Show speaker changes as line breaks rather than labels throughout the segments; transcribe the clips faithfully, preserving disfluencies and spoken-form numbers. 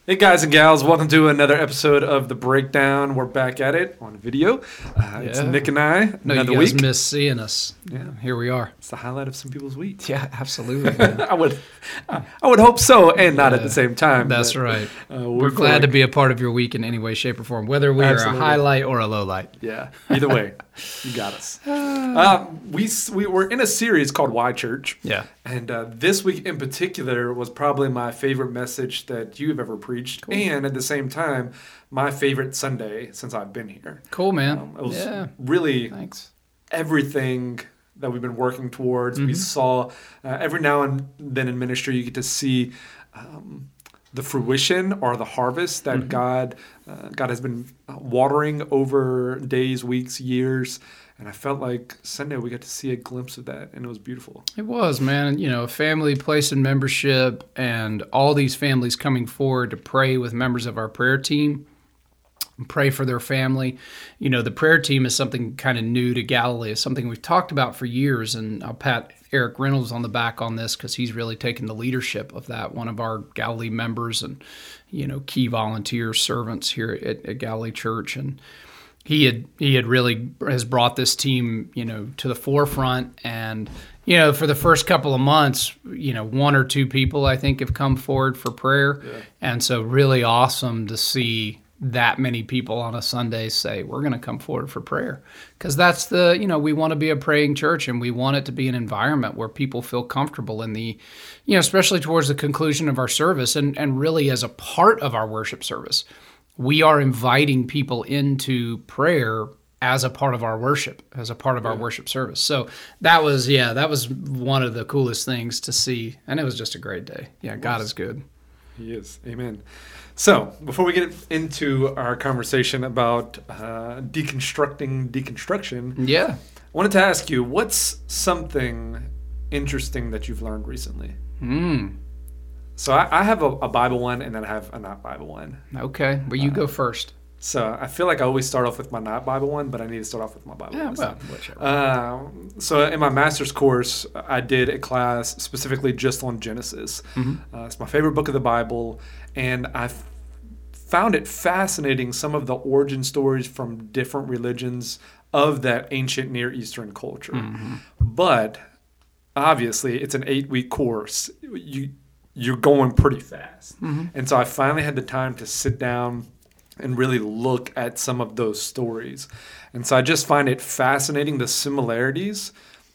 Hey guys and gals, welcome to another episode of The Breakdown. We're back at it on video. Uh, yeah. It's Nick and I,
no,
another
you guys
week.
miss seeing us. Yeah, here we are.
It's the highlight of some people's week.
Yeah, absolutely.
I would I would hope so, and not
yeah,
at the same time.
That's
but,
right.
Uh,
we're, we're glad to be a part of your week in any way, shape, or form, whether we absolutely. are a highlight or a low light.
Yeah, either way, you got us. Uh, we, we were in a series called Why Church.
Yeah.
And uh, this week in particular was probably my favorite message that you've ever preached. Cool. And at the same time, my favorite Sunday since I've been here.
Cool, man.
Um, it was
yeah.
really
Thanks.
everything that we've been working towards. Mm-hmm. We saw uh, every now and then in ministry, you get to see um, the fruition or the harvest that mm-hmm. God, uh, God has been watering over days, weeks, years. And I felt like Sunday we got to see a glimpse of that, and it was beautiful.
It was, man. You know, family, place, and membership, and all these families coming forward to pray with members of our prayer team, and pray for their family. You know, the prayer team is something kind of new to Galilee. It's something we've talked about for years, and I'll pat Eric Reynolds on the back on this because he's really taken the leadership of that, one of our Galilee members and, you know, key volunteer servants here at, at Galilee Church. And He had he had really has brought this team, you know, to the forefront, and you know, for the first couple of months, you know, one or two people I think have come forward for prayer, yeah. and so really awesome to see that many people on a Sunday say we're going to come forward for prayer, because that's the you know we want to be a praying church, and we want it to be an environment where people feel comfortable in the, you know, especially towards the conclusion of our service, and and really as a part of our worship service. We are inviting people into prayer as a part of our worship, as a part of our yeah. worship service. So that was, yeah, that was one of the coolest things to see. And it was just a great day. Yeah, God is good.
He is. Amen. So before we get into our conversation about uh, deconstructing deconstruction,
yeah,
I wanted to ask you, what's something interesting that you've learned recently?
Hmm.
So I, I have a, a Bible one, and then I have a not Bible one.
Okay, well, you uh, go first.
So I feel like I always start off with my not Bible one, but I need to start off with my Bible
yeah,
one.
Well, whichever.
Uh, so in my master's course, I did a class specifically just on Genesis. Mm-hmm. Uh, it's my favorite book of the Bible, and I f- found it fascinating, some of the origin stories from different religions of that ancient Near Eastern culture. Mm-hmm. But obviously, it's an eight-week course. You you're going pretty fast. Mm-hmm. And so I finally had the time to sit down and really look at some of those stories. And so I just find it fascinating, the similarities,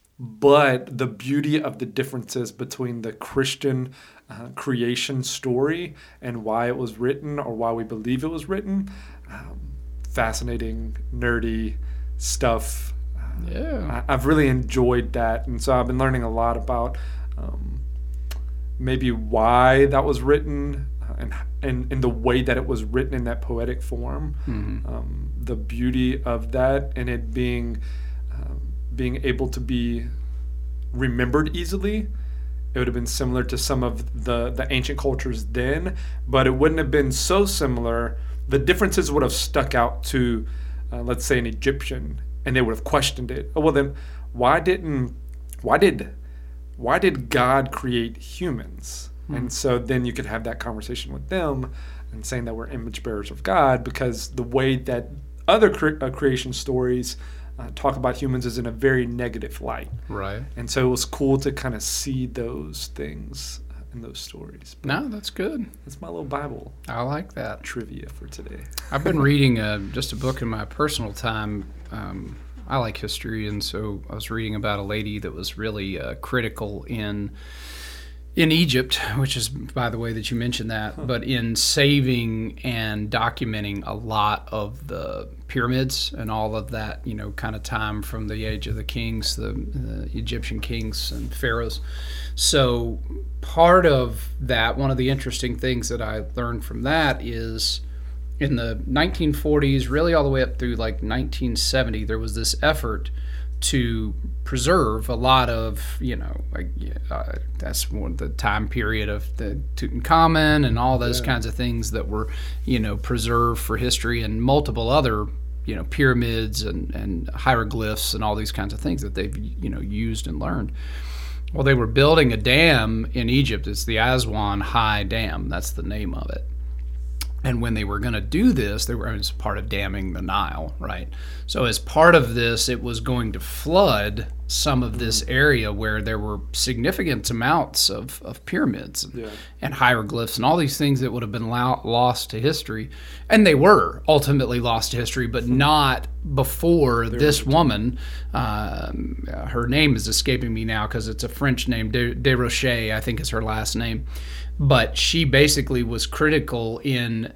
but the beauty of the differences between the Christian uh, creation story and why it was written, or why we believe it was written. Um, fascinating, nerdy stuff.
Yeah.
I, I've really enjoyed that. And so I've been learning a lot about um, maybe why that was written, uh, and, and and the way that it was written in that poetic form, mm-hmm. um, the beauty of that, and it being um, being able to be remembered easily. It would have been similar to some of the, the ancient cultures then, but it wouldn't have been so similar. The differences would have stuck out to, uh, let's say, an Egyptian, and they would have questioned it. Oh, well, then why didn't why did Why did God create humans? Hmm. And so then you could have that conversation with them and saying that we're image bearers of God, because the way that other cre- uh, creation stories uh, talk about humans is in a very negative light.
Right.
And so it was cool to kind of see those things in those stories. But
no, that's good.
That's my little Bible.
I like that.
Trivia for today.
I've been reading uh, just a book in my personal time. Um, I like history, and so I was reading about a lady that was really uh, critical in in Egypt, which is, by the way, that you mentioned that, huh. but in saving and documenting a lot of the pyramids and all of that, you know, kind of time from the age of the kings, the, the Egyptian kings and pharaohs. So part of that, one of the interesting things that I learned from that is, in the nineteen forties, really all the way up through like nineteen seventy, there was this effort to preserve a lot of, you know, like uh, that's one the time period of the Tutankhamun and all those yeah. kinds of things that were, you know, preserved for history, and multiple other, you know, pyramids and, and hieroglyphs and all these kinds of things that they've, you know, used and learned. Well, they were building a dam in Egypt. It's the Aswan High Dam. That's the name of it. And when they were going to do this, they were as part of damming the Nile, right? So as part of this, it was going to flood some of this area where there were significant amounts of, of pyramids and,
Yeah.
and hieroglyphs and all these things that would have been lo- lost to history. And they were ultimately lost to history, but not before this woman, um, her name is escaping me now because it's a French name, De, De Rocher, I think is her last name. But she basically was critical in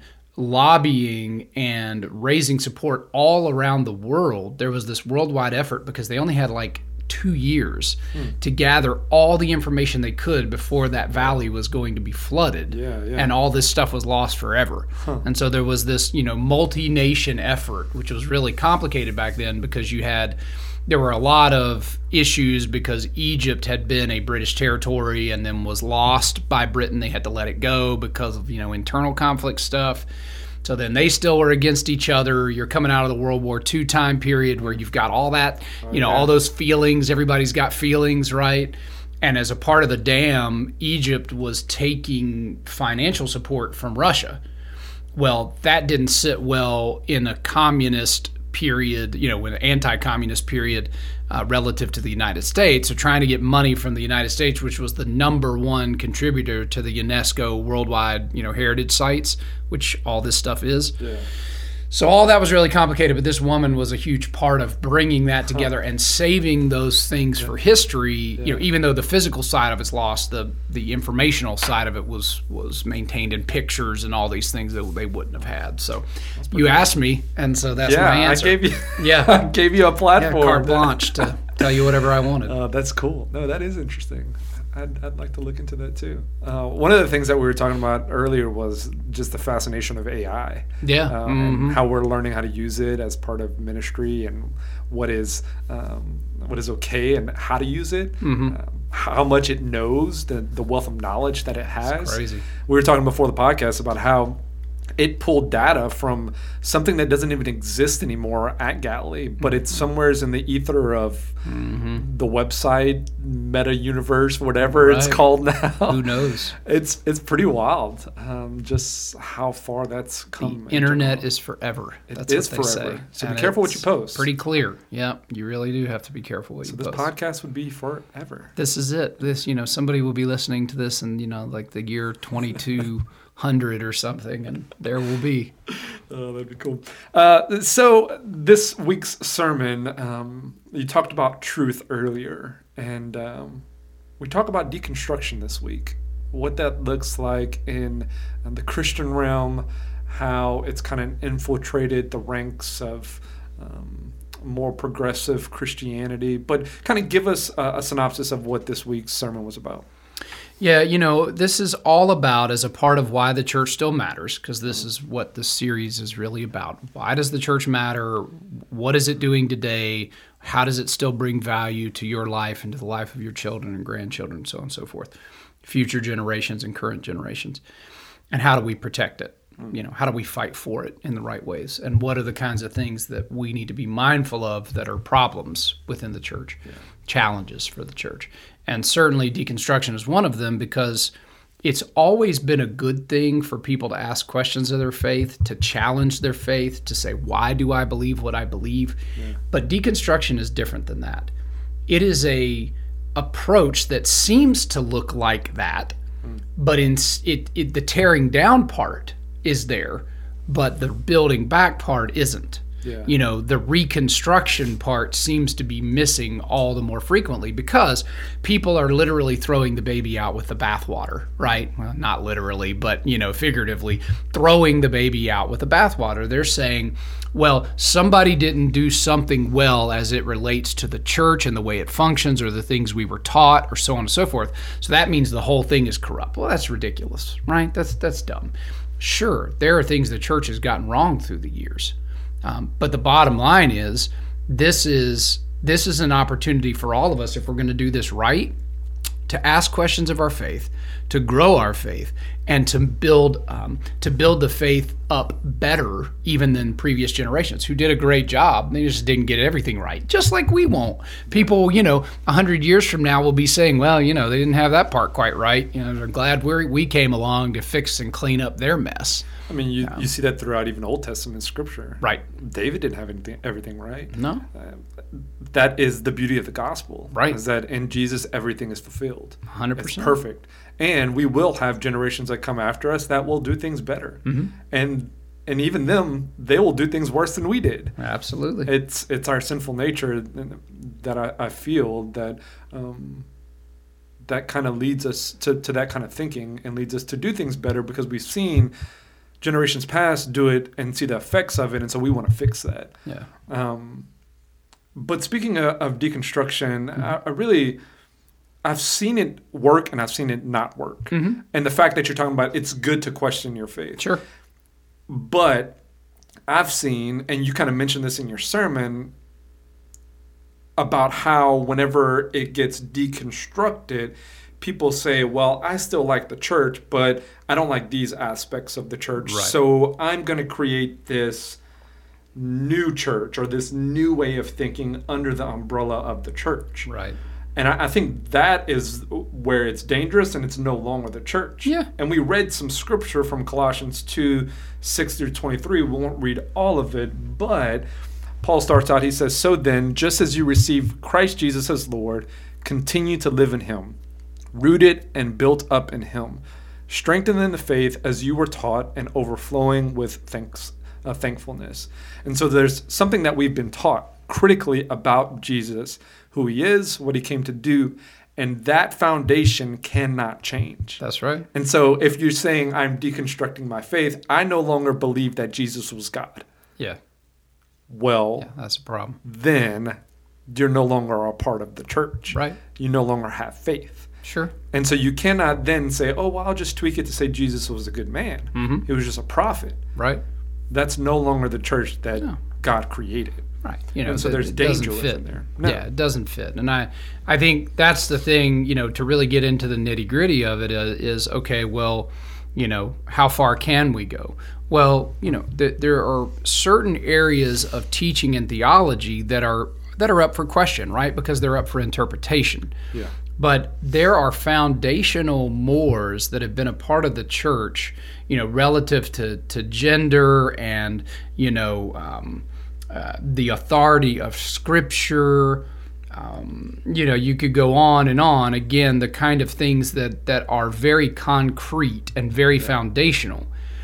lobbying and raising support all around the world. There was this worldwide effort because they only had like two years hmm. to gather all the information they could before that valley was going to be flooded.
Yeah, yeah.
And all this stuff was lost forever. Huh. And so there was this, you know, multi-nation effort, which was really complicated back then because you had... There were a lot of issues because Egypt had been a British territory and then was lost by Britain. They had to let it go because of, you know, internal conflict stuff. So then they still were against each other. You're coming out of the World War Two time period where you've got all that, you know, all those feelings. Everybody's got feelings, right? And as a part of the dam, Egypt was taking financial support from Russia. Well, that didn't sit well in a communist period, you know, an anti-communist period uh, relative to the United States. So trying to get money from the United States, which was the number one contributor to the UNESCO worldwide, you know, heritage sites, which all this stuff is.
Yeah.
So all that was really complicated, but this woman was a huge part of bringing that together huh. and saving those things yeah. for history. Yeah. You know, even though the physical side of it's lost, the the informational side of it was was maintained in pictures and all these things that they wouldn't have had. So you cool. asked me, and so that's
yeah,
my answer.
I gave you,
yeah,
I gave you a platform,
yeah, carte blanche to tell you whatever I wanted.
Uh, that's cool. No, that is interesting. I'd, I'd like to look into that too. Uh, one of the things that we were talking about earlier was just the fascination of A I.
Yeah.
Um,
mm-hmm.
And how we're learning how to use it as part of ministry and what is um, what is okay and how to use it.
Mm-hmm.
Um, how much it knows, the, the wealth of knowledge that it has.
It's crazy.
We were talking before the podcast about how it pulled data from something that doesn't even exist anymore at Galilee, but it's somewhere in the ether of
mm-hmm.
the website, meta universe, whatever
right.
it's called now.
Who knows?
It's it's pretty wild, um, just how far that's come.
The internet is forever. That's
it is
what they
forever.
say.
So
and
be careful what you post.
Pretty clear. Yeah, you really do have to be careful what
so
you
this
post.
So this podcast would be forever.
This is it. This, you know, somebody will be listening to this in, you know, like the year twenty-two hundred or something, and there will be.
Oh, that'd be cool. Uh, so this week's sermon, um, you talked about truth earlier, and um, we talk about deconstruction this week. What that looks like in, in the Christian realm, how it's kind of infiltrated the ranks of um, more progressive Christianity. But kind of give us a, a synopsis of what this week's sermon was about.
Yeah, you know, this is all about as a part of why the church still matters, because this is what this series is really about. Why does the church matter? What is it doing today? How does it still bring value to your life and to the life of your children and grandchildren, so on and so forth, future generations and current generations? And how do we protect it? You know, how do we fight for it in the right ways? And what are the kinds of things that we need to be mindful of that are problems within the church, yeah. challenges for the church? And certainly deconstruction is one of them, because it's always been a good thing for people to ask questions of their faith, to challenge their faith, to say, why do I believe what I believe? Yeah. But deconstruction is different than that. It is a approach that seems to look like that, mm. but in it, it the tearing down part is there, but the building back part isn't. Yeah. You know, the reconstruction part seems to be missing all the more frequently, because people are literally throwing the baby out with the bathwater, right? Well, not literally, but, you know, figuratively throwing the baby out with the bathwater. They're saying, well, somebody didn't do something well as it relates to the church and the way it functions, or the things we were taught, or so on and so forth. So that means the whole thing is corrupt. Well, that's ridiculous, right? That's that's dumb. Sure, there are things the church has gotten wrong through the years. Um, but the bottom line is, this is this is an opportunity for all of us, if we're going to do this right, to ask questions of our faith, to grow our faith and to build um, to build the faith up better even than previous generations who did a great job. They just didn't get everything right, just like we won't. People, you know, a hundred years from now will be saying, well, you know, they didn't have that part quite right. You know, they're glad we we came along to fix and clean up their mess.
I mean, you, um, you see that throughout even Old Testament scripture.
Right.
David didn't have anything, everything right.
No.
Uh, that is the beauty of the gospel.
Right.
Is that in Jesus, everything is fulfilled.
one hundred percent.
It's perfect. And we will have generations that come after us that will do things better.
Mm-hmm.
And and even them, they will do things worse than we did.
Absolutely.
It's it's our sinful nature that I, I feel that um, that kind of leads us to, to that kind of thinking and leads us to do things better because we've seen generations past do it and see the effects of it, and so we want to fix that.
Yeah.
Um, but speaking of, of deconstruction,
mm-hmm.
I, I really, I've seen it work and I've seen it not work.
Mm-hmm.
And the fact that you're talking about it's good to question your faith.
Sure.
But I've seen, and you kind of mentioned this in your sermon, about how whenever it gets deconstructed, people say, well, I still like the church, but I don't like these aspects of the church.
Right.
So I'm going to create this new church or this new way of thinking under the umbrella of the church.
Right.
And I, I think that is where it's dangerous and it's no longer the church.
Yeah.
And we read some scripture from Colossians two, six through twenty-three. We won't read all of it, but Paul starts out, he says, so then, just as you receive Christ Jesus as Lord, continue to live in him, rooted and built up in him, strengthened in the faith as you were taught and overflowing with thanks, uh, thankfulness. And so there's something that we've been taught critically about Jesus, who he is, what he came to do, and that foundation cannot change.
That's right.
And so if you're saying I'm deconstructing my faith, I no longer believe that Jesus was God.
Yeah.
Well,
yeah, that's a problem.
Then you're no longer a part of the church.
Right.
You no longer have faith.
Sure.
And so you cannot then say, oh, well, I'll just tweak it to say Jesus was a good man.
Mm-hmm.
He was just a prophet.
Right.
That's no longer the church that
no.
God created.
Right. You know,
and so
it,
there's
it
danger
doesn't fit.
within there. No.
Yeah, it doesn't fit. And I, I think that's the thing, you know, to really get into the nitty gritty of it uh, is, okay, well, you know, how far can we go? Well, you know, th- there are certain areas of teaching and theology that are that are up for question, right? Because they're up for interpretation.
Yeah.
But there are foundational mores that have been a part of the church, you know, relative to, to gender and, you know, um, uh, the authority of Scripture. Um, you know, you could go on and on. Again, the kind of things that, that are very concrete and very yeah. foundational.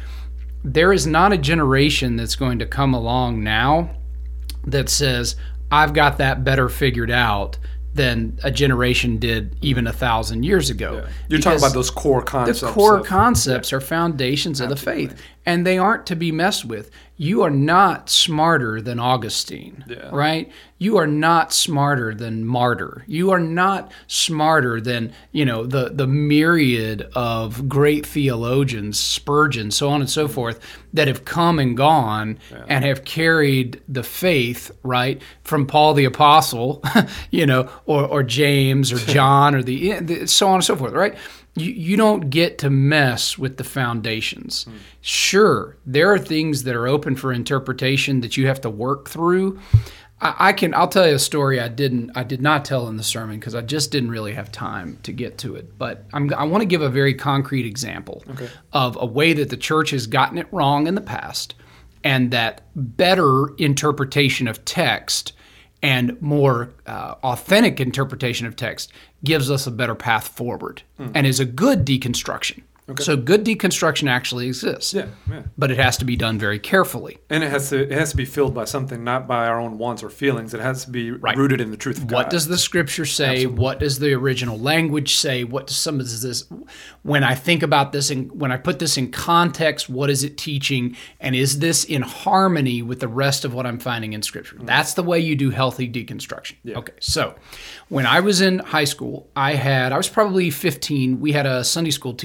There is not a generation that's going to come along now that says, I've got that better figured out than a generation did even a thousand years ago.
Yeah. You're talking about those core concepts.
The core
of,
concepts
yeah.
are foundations
Absolutely.
of the faith, and they aren't to be messed with. You are not smarter than Augustine,
yeah.
right? You are not smarter than Martyr. You are not smarter than, you know, the, the myriad of great theologians, Spurgeon, so on and so forth, that have come and gone yeah. and have carried the faith, right, from Paul the Apostle, you know, or, or James or John or the, the so on and so forth, right? You, you don't get to mess with the foundations. Mm. Sure, there are things that are open for interpretation that you have to work through. I, I can. I'll tell you a story I didn't. I did not tell in the sermon because I just didn't really have time to get to it. But I'm, I want to give a very concrete example
okay.
of a way that the church has gotten it wrong in the past, and that better interpretation of text and more uh, authentic interpretation of text gives us a better path forward mm. and is a good deconstruction. Okay. So good deconstruction actually exists.
Yeah, yeah.
But it has to be done very carefully.
And it has to it has to be filled by something, not by our own wants or feelings. It has to be
right.
rooted in the truth of God.
What does the Scripture say?
Absolutely.
What does the original language say? What does some of this? When I think about this and when I put this in context, what is it teaching? And is this in harmony with the rest of what I'm finding in Scripture? Mm-hmm. That's the way you do healthy deconstruction.
Yeah.
Okay, so when I was in high school, I had I was probably fifteen. We had a Sunday school teacher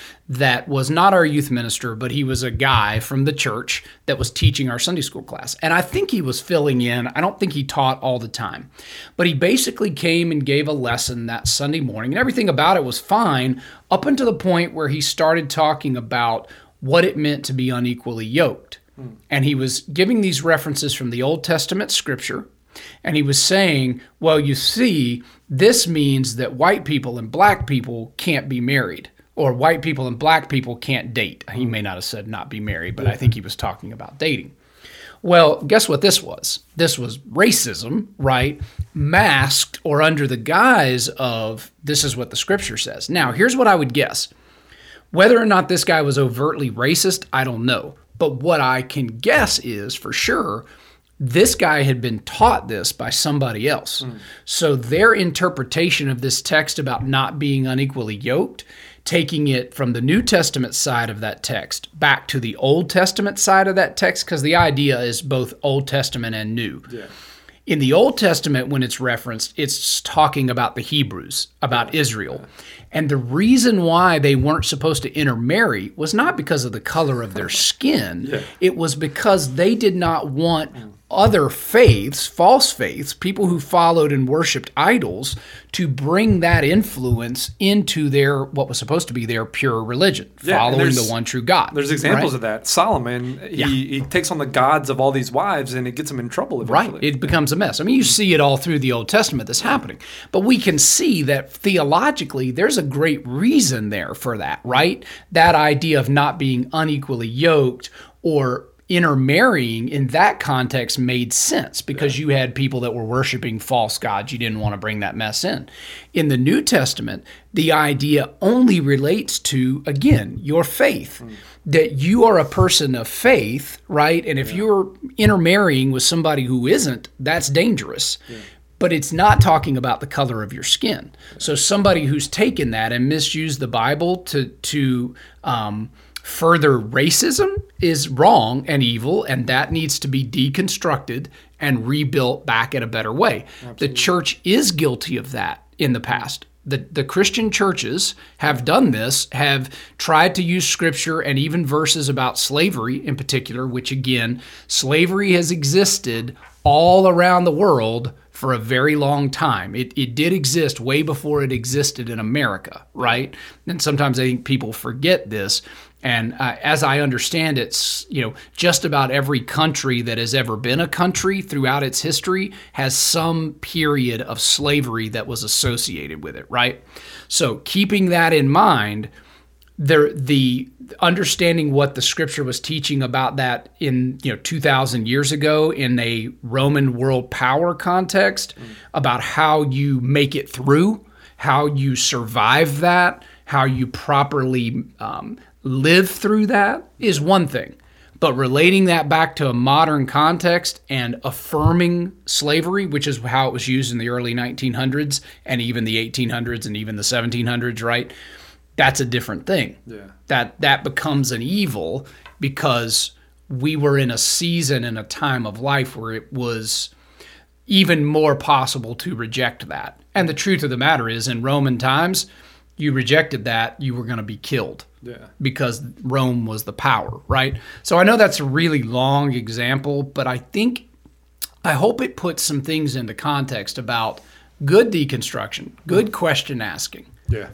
that was not our youth minister, but he was a guy from the church that was teaching our Sunday school class. And I think he was filling in. I don't think he taught all the time. But he basically came and gave a lesson that Sunday morning, and everything about it was fine up until the point where he started talking about what it meant to be unequally yoked. Mm. And he was giving these references from the Old Testament scripture. And he was saying, well, you see, this means that white people and black people can't be married, or white people and black people can't date. He may not have said not be married, but I think he was talking about dating. Well, guess what this was? This was racism, right? Masked or under the guise of this is what the scripture says. Now, here's what I would guess. Whether or not this guy was overtly racist, I don't know. But what I can guess is for sure, this guy had been taught this by somebody else. Mm. So their interpretation of this text about not being unequally yoked, taking it from the New Testament side of that text back to the Old Testament side of that text, because the idea is both Old Testament and New. Yeah. In the Old Testament, when it's referenced, it's talking about the Hebrews, about Israel. And the reason why they weren't supposed to intermarry was not because of the color of their skin. Yeah. It was because they did not want other faiths, false faiths, people who followed and worshiped idols, to bring that influence into their, what was supposed to be their pure religion, yeah, following the one true God.
There's examples right? of that. Solomon, he, yeah. he takes on the gods of all these wives, and it gets him in trouble eventually.
Right. It becomes a mess. I mean, you see it all through the Old Testament that's happening. But we can see that theologically, there's a great reason there for that, right? That idea of not being unequally yoked or intermarrying in that context made sense because yeah. you had people that were worshiping false gods. You didn't want to bring that mess in. In the New Testament, the idea only relates to, again, your faith. Mm. That you are a person of faith, right? And if yeah. you're intermarrying with somebody who isn't, that's dangerous. Yeah. But it's not talking about the color of your skin. So somebody who's taken that and misused the Bible to to um, further racism is wrong and evil, and that needs to be deconstructed and rebuilt back in a better way. Absolutely. The church is guilty of that in the past. The, the Christian churches have done this, have tried to use scripture and even verses about slavery in particular, which again, slavery has existed all around the world for a very long time. It, it did exist way before it existed in America, right? And sometimes I think people forget this. And uh, as I understand it, you know, just about every country that has ever been a country throughout its history has some period of slavery that was associated with it, right? So keeping that in mind, there, the understanding what the scripture was teaching about that in, you know, two thousand years ago in a Roman world power context, mm. about how you make it through, how you survive that, how you properly um, live through that is one thing. But relating that back to a modern context and affirming slavery, which is how it was used in the early nineteen hundreds and even the eighteen hundreds and even the seventeen hundreds, right? That's a different thing. Yeah. That that becomes an evil because we were in a season and a time of life where it was even more possible to reject that. And the truth of the matter is, in Roman times, you rejected that, you were going to be killed. Yeah. Because Rome was the power, right? So I know that's a really long example, but I think, I hope it puts some things into context about good deconstruction, good question asking. Yeah.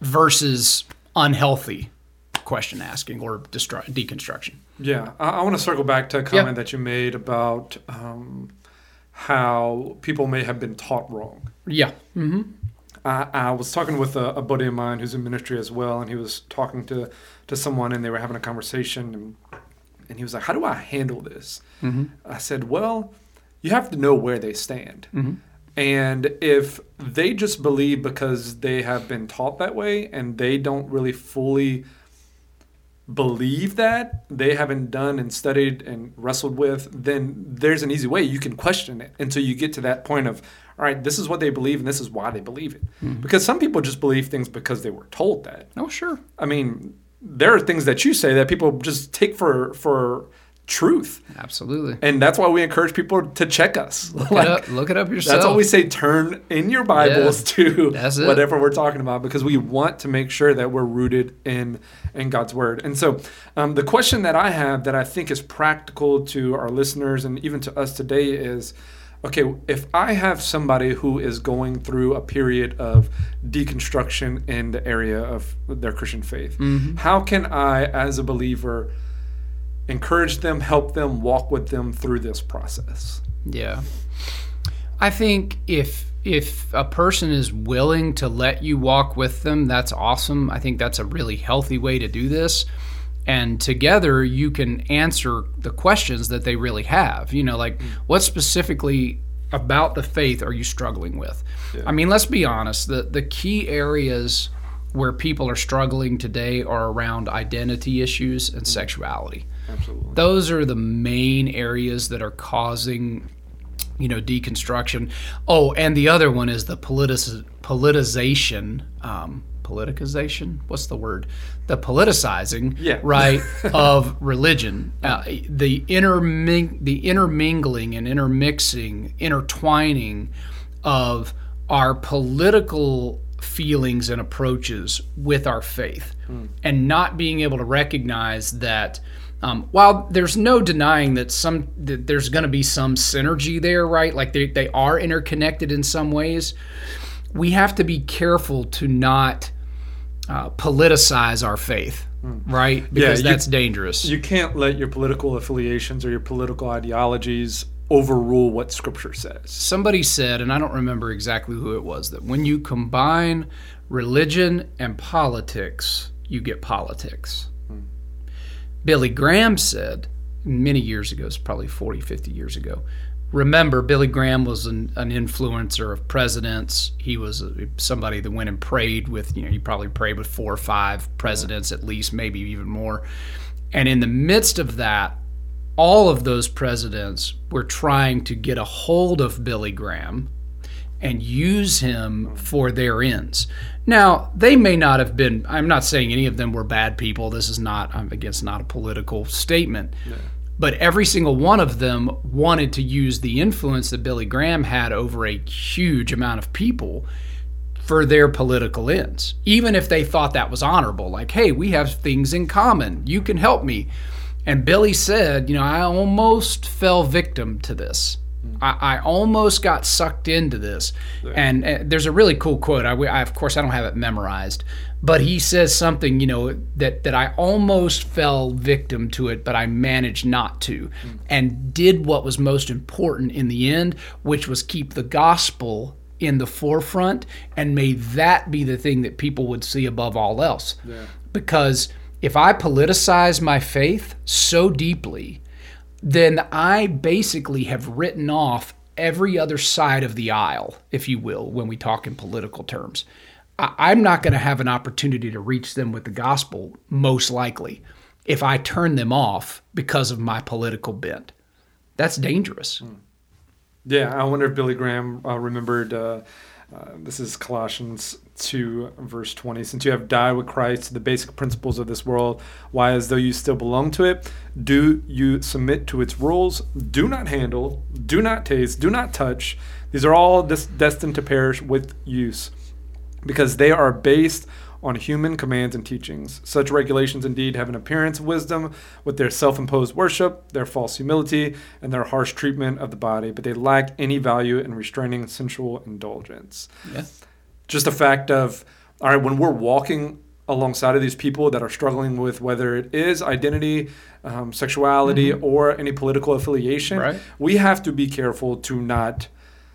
Versus unhealthy question asking or destru- deconstruction.
Yeah, I, I want to circle back to a comment yep. that you made about um, how people may have been taught wrong.
Yeah. Mm-hmm.
I, I was talking with a, a buddy of mine who's in ministry as well, and he was talking to, to someone, and they were having a conversation, and, and he was like, how do I handle this? Mm-hmm. I said, well, you have to know where they stand. Mm-hmm. And if they just believe because they have been taught that way and they don't really fully believe that, they haven't done and studied and wrestled with, then there's an easy way. You can question it until you get to that point of, all right, this is what they believe and this is why they believe it. Mm-hmm. Because some people just believe things because they were told that.
Oh, sure.
I mean, there are things that you say that people just take for for truth.
Absolutely.
And that's why we encourage people to check us.
Look,
like,
it, up, look it up yourself.
That's why we say turn in your Bibles
yeah,
to
that's it.
whatever we're talking about, because we want to make sure that we're rooted in, in God's Word. And so um, the question that I have that I think is practical to our listeners and even to us today is, okay, if I have somebody who is going through a period of deconstruction in the area of their Christian faith, mm-hmm. how can I, as a believer, encourage them, help them, walk with them through this process?
Yeah. I think if if a person is willing to let you walk with them, that's awesome. I think that's a really healthy way to do this. And together you can answer the questions that they really have. You know, like mm. what specifically about the faith are you struggling with? Yeah. I mean, let's be honest. The the key areas where people are struggling today are around identity issues and mm. sexuality.
Absolutely.
Those are the main areas that are causing, you know, deconstruction. Oh, and the other one is the politic politicization, um, politicization. What's the word? The politicizing,
yeah.
right, of religion. Uh, the interming, the intermingling and intermixing, intertwining of our political feelings and approaches with our faith, mm. and not being able to recognize that. Um, while there's no denying that some that there's going to be some synergy there, right? Like they, they are interconnected in some ways. We have to be careful to not uh, politicize our faith, mm. right? Because yeah, you, that's dangerous.
You can't let your political affiliations or your political ideologies overrule what Scripture says.
Somebody said, and I don't remember exactly who it was, that when you combine religion and politics, you get politics. Billy Graham said many years ago, it's probably forty, fifty years ago. Remember, Billy Graham was an, an influencer of presidents. He was a, somebody that went and prayed with, you know, he probably prayed with four or five presidents at least, maybe even more. And in the midst of that, all of those presidents were trying to get a hold of Billy Graham and use him for their ends. Now, they may not have been, I'm not saying any of them were bad people. This is not, I guess, not a political statement. No. But every single one of them wanted to use the influence that Billy Graham had over a huge amount of people for their political ends, even if they thought that was honorable. Like, hey, we have things in common. You can help me. And Billy said, you know, I almost fell victim to this. I, I almost got sucked into this. Yeah. And, and there's a really cool quote. I, I, of course, I don't have it memorized. But he says something, you know, that, that I almost fell victim to it, but I managed not to. Mm. And did what was most important in the end, which was keep the gospel in the forefront. And may that be the thing that people would see above all else. Yeah. Because if I politicize my faith so deeply, then I basically have written off every other side of the aisle, if you will, when we talk in political terms. I- I'm not going to have an opportunity to reach them with the gospel, most likely, if I turn them off because of my political bent. That's dangerous.
Yeah, I wonder if Billy Graham uh, remembered, uh, uh, this is Colossians two, verse twenty, since you have died with Christ to the basic principles of this world, why, as though you still belong to it, do you submit to its rules? Do not handle, do not taste, do not touch. These are all des- destined to perish with use, because they are based on human commands and teachings. Such regulations indeed have an appearance of wisdom with their self-imposed worship, their false humility, and their harsh treatment of the body, but they lack any value in restraining sensual indulgence. Yeah. Just the fact of, all right, when we're walking alongside of these people that are struggling with whether it is identity, um, sexuality, mm-hmm. or any political affiliation, right. we have to be careful to not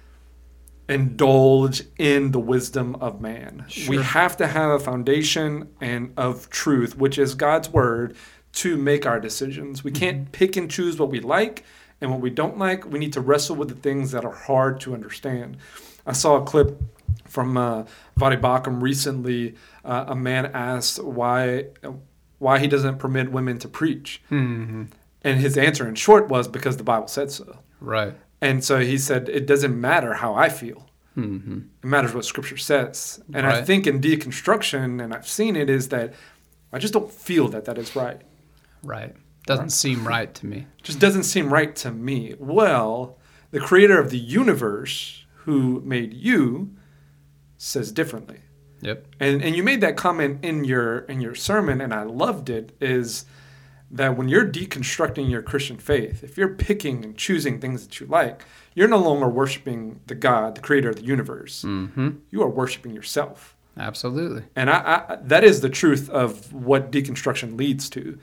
indulge in the wisdom of man. Sure. We have to have a foundation and of truth, which is God's word, to make our decisions. We mm-hmm. can't pick and choose what we like and what we don't like. We need to wrestle with the things that are hard to understand. I saw a clip from uh, Voddie Baucham recently. Uh, a man asked why why he doesn't permit women to preach. Mm-hmm. And his answer in short was because the Bible said so.
Right.
And so he said, it doesn't matter how I feel. Mm-hmm. It matters what Scripture says. And right. I think in deconstruction, and I've seen it, is that I just don't feel that that is right.
Right. Doesn't seem right to me.
Just doesn't seem right to me. Well, the creator of the universe who made you says differently.
Yep.
And and you made that comment in your in your sermon, and I loved it, is that when you're deconstructing your Christian faith, if you're picking and choosing things that you like, you're no longer worshiping the God, the creator of the universe.
Mm-hmm.
You are worshiping yourself.
Absolutely.
And I, I, that is the truth of what deconstruction leads to,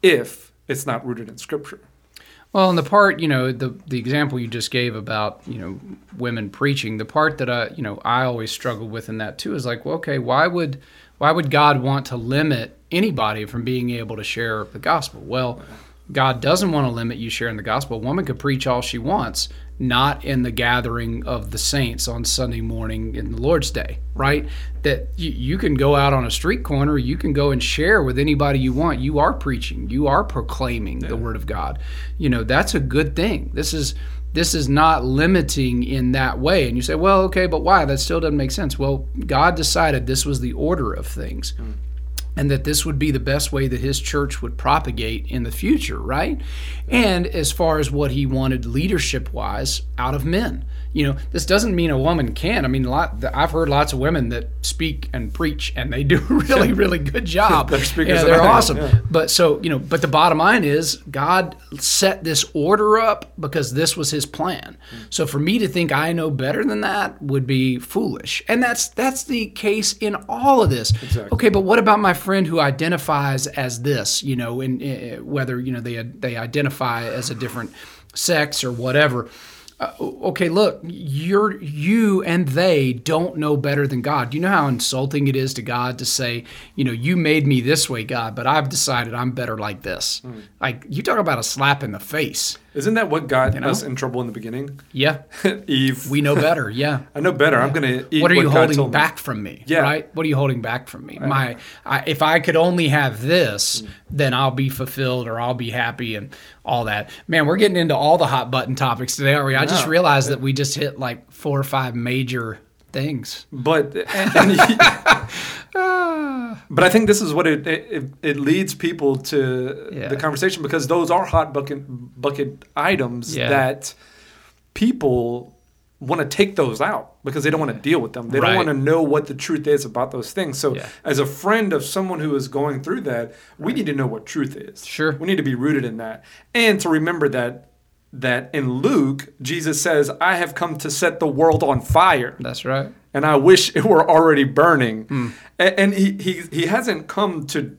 if it's not rooted in Scripture.
Well, and the part, you know, the the example you just gave about, you know, women preaching, the part that I, you know, I always struggle with in that too is like, well, okay, why would why would God want to limit anybody from being able to share the gospel? Well, God doesn't want to limit you sharing the gospel. A woman could preach all she wants, not in the gathering of the saints on Sunday morning in the Lord's Day, right? That you, you can go out on a street corner, you can go and share with anybody you want. You are preaching, you are proclaiming yeah. the word of God. You know, that's a good thing. This is this is not limiting in that way. And you say, well, okay, but why? That still doesn't make sense. Well, God decided this was the order of things. Mm. And that this would be the best way that his church would propagate in the future, right? And as far as what he wanted leadership-wise out of men. You know, this doesn't mean a woman can't. I mean, a lot, I've heard lots of women that speak and preach, and they do a really, really good job.
They're speakers.
Yeah, they're awesome.
Yeah.
But so, you know, but the bottom line is God set this order up because this was his plan. Mm. So for me to think I know better than that would be foolish. And that's that's the case in all of this.
Exactly.
Okay, but what about my friend who identifies as this, you know, in, in whether, you know, they they identify as a different sex or whatever. Uh, okay, look, you're you and they don't know better than God. Do you know how insulting it is to God to say, you know, you made me this way, God, but I've decided I'm better like this. Mm. Like, you talk about a slap in the face.
Isn't that what got
you know?
us in trouble in the beginning?
Yeah.
Eve.
We know better, yeah.
I know better. Yeah. I'm going to eat
what are you
what
holding
God
back
me.
from me?
Yeah.
Right? What are you holding back from me?
Right.
My, I, if I could only have this, mm. then I'll be fulfilled or I'll be happy and all that. Man, we're getting into all the hot button topics today, aren't we? I just realized that we just hit like four or five major things.
But and, and he, but I think this is what it it, it leads people to yeah. the conversation, because those are hot bucket bucket items yeah. that people want to take those out because they don't want to deal with them. They right. don't want to know what the truth is about those things. So yeah. as a friend of someone who is going through that, we right. need to know what truth is.
Sure.
We need to be rooted in that. And to remember that that in Luke, Jesus says, I have come to set the world on fire.
That's right.
And I wish it were already burning.
Mm.
And, and he, he he hasn't come to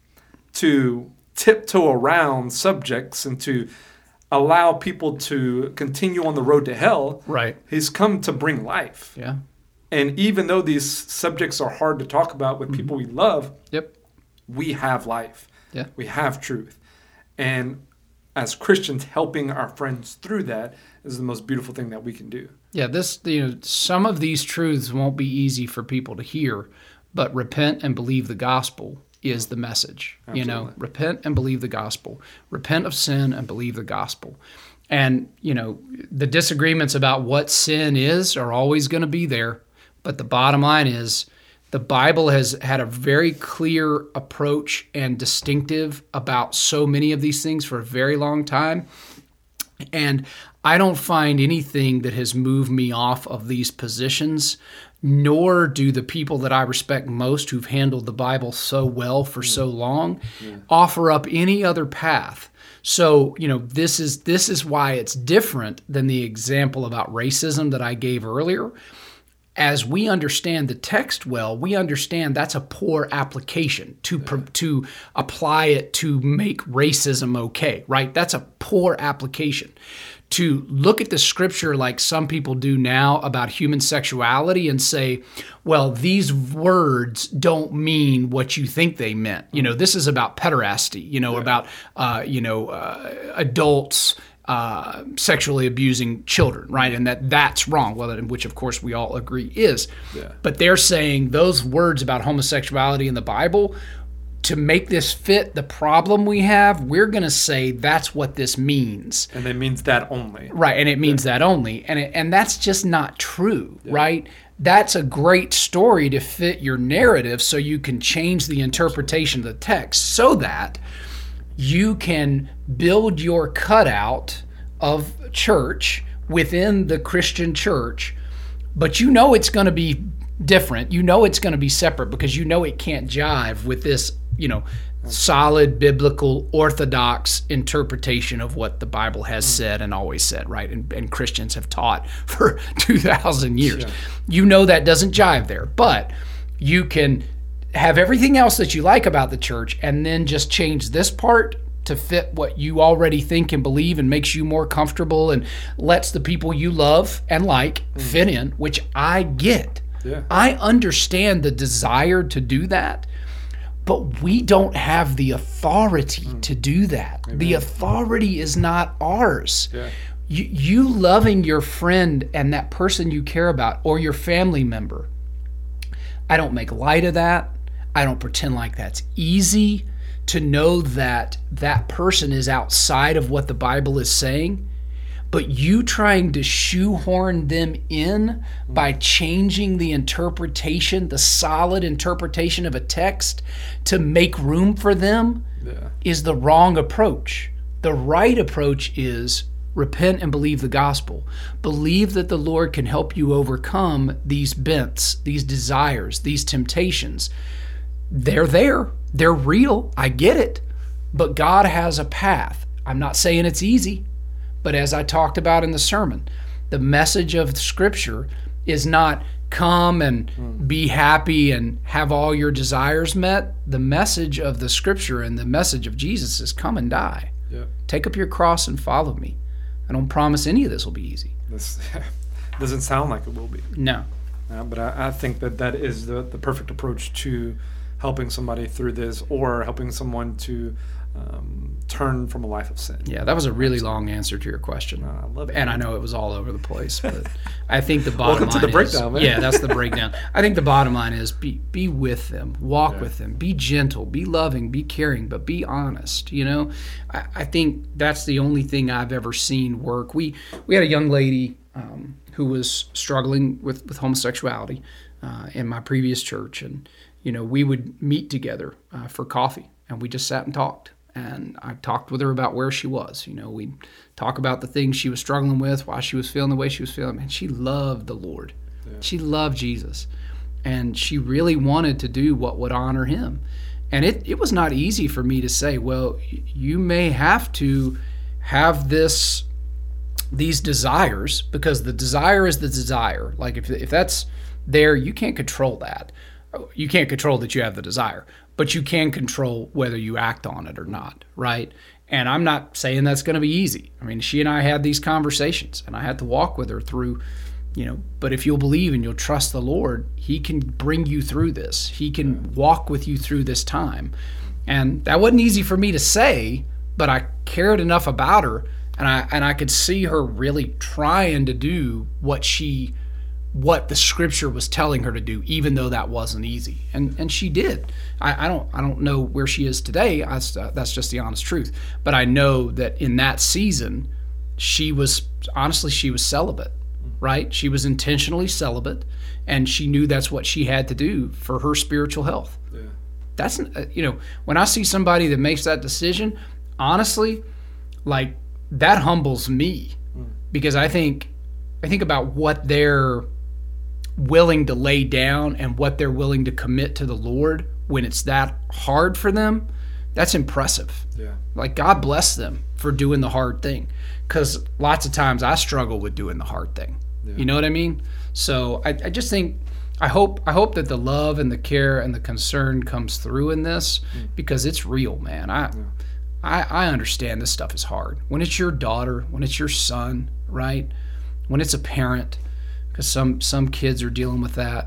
to tiptoe around subjects and to allow people to continue on the road to hell.
Right.
He's come to bring life.
Yeah.
And even though these subjects are hard to talk about with mm-hmm. people we love,
yep,
we have life.
Yeah.
We have truth. And as Christians, helping our friends through that is the most beautiful thing that we can do.
Yeah, this, you know, some of these truths won't be easy for people to hear, but repent and believe the gospel is the message. Absolutely. You know, repent and believe the gospel. Repent of sin and believe the gospel. And, you know, the disagreements about what sin is are always going to be there, but the bottom line is the Bible has had a very clear approach and distinctive about so many of these things for a very long time. And I don't find anything that has moved me off of these positions, nor do the people that I respect most who've handled the Bible so well for so long yeah. offer up any other path. So, you know, this is this is why it's different than the example about racism that I gave earlier. As we understand the text well, we understand that's a poor application to yeah. to apply it to make racism okay, right? That's a poor application. To look at the scripture like some people do now about human sexuality and say, well, these words don't mean what you think they meant. You know, this is about pederasty, you know, yeah. about, uh, you know, uh, adults uh, sexually abusing children, right? And that that's wrong, well, which of course we all agree is.
Yeah.
But they're saying those words about homosexuality in the Bible, to make this fit the problem we have, we're going to say that's what this means.
And it means that only.
Right, and it means yeah. that only. And it, and that's just not true, yeah. right? That's a great story to fit your narrative so you can change the interpretation of the text so that You can build your cutout of church within the Christian church, but you know it's going to be different. You know it's going to be separate because you know it can't jive with this, you know, solid biblical orthodox interpretation of what the Bible has said and always said, right? And, and Christians have taught for two thousand years. Yeah. You know that doesn't jive there, but you can have everything else that you like about the church and then just change this part to fit what you already think and believe and makes you more comfortable and lets the people you love and like mm. fit in, which I get. Yeah. I understand the desire to do that, but we don't have the authority mm. to do that. Amen. The authority is not ours. Yeah. You, you loving your friend and that person you care about or your family member, I don't make light of that. I don't pretend like that's easy to know that that person is outside of what the Bible is saying, but you trying to shoehorn them in by changing the interpretation, the solid interpretation of a text to make room for them yeah. is the wrong approach. The right approach is repent and believe the gospel. Believe that the Lord can help you overcome these bents, these desires, these temptations. They're there. They're real. I get it. But God has a path. I'm not saying it's easy, but as I talked about in the sermon, the message of Scripture is not come and mm. be happy and have all your desires met. The message of the Scripture and the message of Jesus is come and die. Yeah. Take up your cross and follow me. I don't promise any of this will be easy.
This doesn't sound like it will be.
No.
Uh, but I, I think that that is the, the perfect approach to helping somebody through this or helping someone to um, turn from a life of sin.
Yeah, that was a really long answer to your question.
Uh, I love it.
And I know it was all over the place, but I think the bottom
Welcome
line
to the breakdown,
is,
man.
Yeah, that's the breakdown. I think the bottom line is be be with them, walk yeah. with them, be gentle, be loving, be caring, but be honest. You know, I, I think that's the only thing I've ever seen work. We we had a young lady um, who was struggling with, with homosexuality uh, in my previous church, and you know, we would meet together uh, for coffee, and we just sat and talked. And I talked with her about where she was. You know, we'd talk about the things she was struggling with, why she was feeling the way she was feeling. And she loved the Lord. Yeah. She loved Jesus. And she really wanted to do what would honor him. And it, it was not easy for me to say, well, you may have to have this these desires, because the desire is the desire. Like if if that's there, you can't control that. You can't control that you have the desire, but you can control whether you act on it or not, right? And I'm not saying that's going to be easy. I mean, she and I had these conversations, and I had to walk with her through, you know, but if you'll believe and you'll trust the Lord, he can bring you through this. He can walk with you through this time. And that wasn't easy for me to say, but I cared enough about her, and I and I could see her really trying to do what she what the Scripture was telling her to do, even though that wasn't easy, and and she did. I, I don't I don't know where she is today. I, that's just the honest truth. But I know that in that season, she was honestly she was celibate, right? She was intentionally celibate, and she knew that's what she had to do for her spiritual health. Yeah. That's you know when I see somebody that makes that decision, honestly, like that humbles me mm. because I think I think about what they're willing to lay down and what they're willing to commit to the Lord when it's that hard for them. That's impressive. Yeah. Like God bless them for doing the hard thing, because lots of times I struggle with doing the hard thing. Yeah. You know what I mean? So I, I just think I hope I hope that the love and the care and the concern comes through in this mm. because it's real, man. I, yeah. I I understand this stuff is hard. When it's your daughter, when it's your son, right? When it's a parent, because some some kids are dealing with that,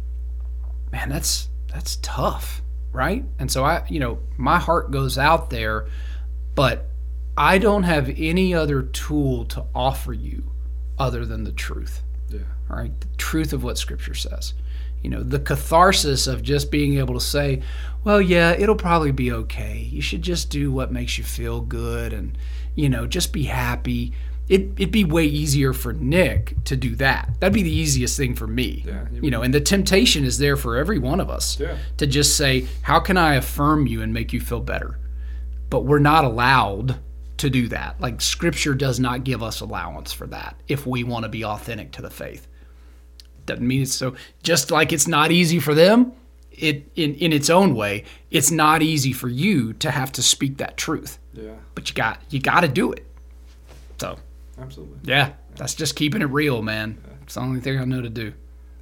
man, that's that's tough, right? And so I, you know, my heart goes out there, but I don't have any other tool to offer you other than the truth. Yeah. All right, the truth of what Scripture says. You know, the catharsis of just being able to say, well, yeah, it'll probably be okay. You should just do what makes you feel good, and you know, just be happy. It, it'd be way easier for Nick to do that. That'd be the easiest thing for me. Yeah, you, you know, and the temptation is there for every one of us yeah. to just say, how can I affirm you and make you feel better? but we're not allowed to do that. Like, Scripture does not give us allowance for that if we want to be authentic to the faith. Doesn't mean it's so, just like it's not easy for them, it in, in its own way, it's not easy for you to have to speak that truth.
Yeah.
But you got you got to do it. So,
absolutely.
Yeah, that's just keeping it real, man. Yeah. It's the only thing I know to do.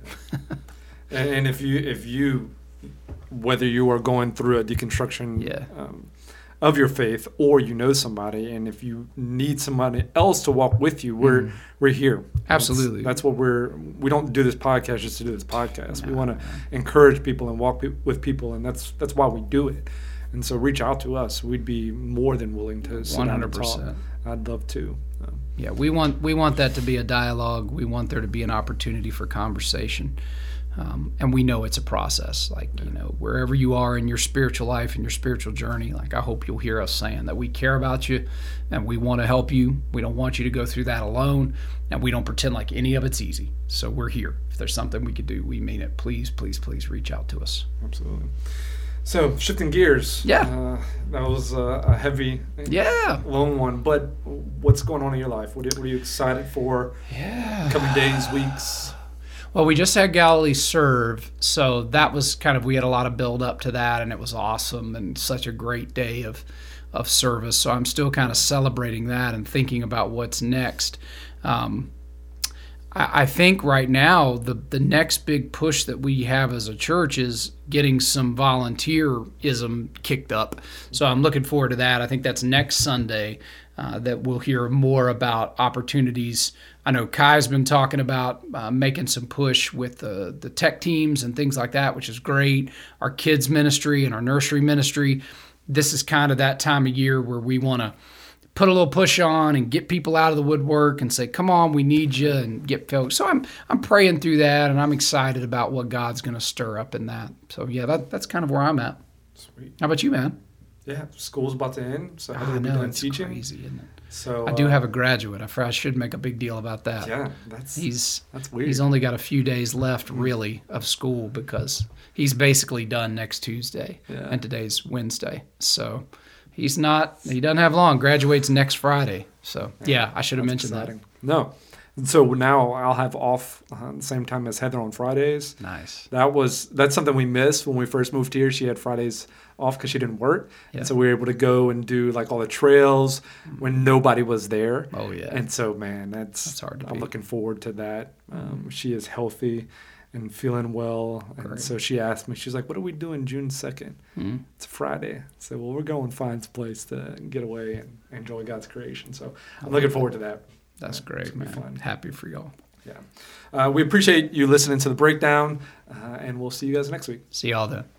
and, and if you if you whether you are going through a deconstruction
yeah.
um, of your faith, or you know somebody, and if you need somebody else to walk with you, we're mm. we're here.
Absolutely.
That's, that's what we're. We don't do this podcast just to do this podcast.
No,
we want to
no.
encourage people and walk pe- with people, and that's that's why we do it. And so, reach out to us. We'd be more than willing to sit down and talk. I'd love to. Um,
yeah, we want we want that to be a dialogue. We want there to be an opportunity for conversation. Um, and we know it's a process. Like, you know, wherever you are in your spiritual life and your spiritual journey, like, I hope you'll hear us saying that we care about you and we want to help you. We don't want you to go through that alone, and we don't pretend like any of it's easy. So we're here. If there's something we could do, we mean it. Please, please, please reach out to us.
Absolutely. So, shifting gears.
Yeah.
Uh, that was a, a heavy,
yeah,
long one. But what's going on in your life? What are, what are you excited for?
Yeah.
Coming days, weeks?
Well, we just had Galilee Serve, so that was kind of, we had a lot of build up to that, and it was awesome and such a great day of of service. So I'm still kind of celebrating that and thinking about what's next. Um, I, I think right now the the next big push that we have as a church is getting some volunteerism kicked up. So I'm looking forward to that. I think that's next Sunday. Uh, that we'll hear more about opportunities. I know Kai's been talking about uh, making some push with the, the tech teams and things like that, which is great. Our kids ministry and our nursery ministry. This is kind of that time of year where we want to put a little push on and get people out of the woodwork and say, come on, we need you, and get folks. So I'm I'm praying through that, and I'm excited about what God's going to stir up in that. So yeah, that that's kind of where I'm at.
Sweet.
How about you, man?
Yeah, school's about to end, so how
I
do we
know,
done
it's
teaching?
Crazy, isn't it?
So
I do
uh,
have a graduate. I, I should make a big deal about that.
Yeah, that's
he's
that's weird.
He's only got a few days left, really, of school, because he's basically done next Tuesday,
yeah.
and today's Wednesday. So he's not. He doesn't have long. Graduates next Friday. So yeah, I should have mentioned
exciting.
that.
No. So now I'll have off uh, the same time as Heather on Fridays.
Nice.
That was that's something we missed when we first moved here. She had Fridays off because she didn't work,
yeah.
and so we were able to go and do like all the trails when nobody was there.
Oh yeah.
And so man, that's,
that's hard to
I'm
beat.
looking forward to that. Um, she is healthy and feeling well, and Great. So she asked me. She's like, "What are we doing June second? Mm-hmm. It's a Friday." So well, we're going to find some place to get away and enjoy God's creation. So I'm looking forward to that.
That's
yeah,
great, man. Fun. Happy for y'all.
Yeah. Uh, we appreciate you listening to The Breakdown, uh, and we'll see you guys next week.
See y'all then.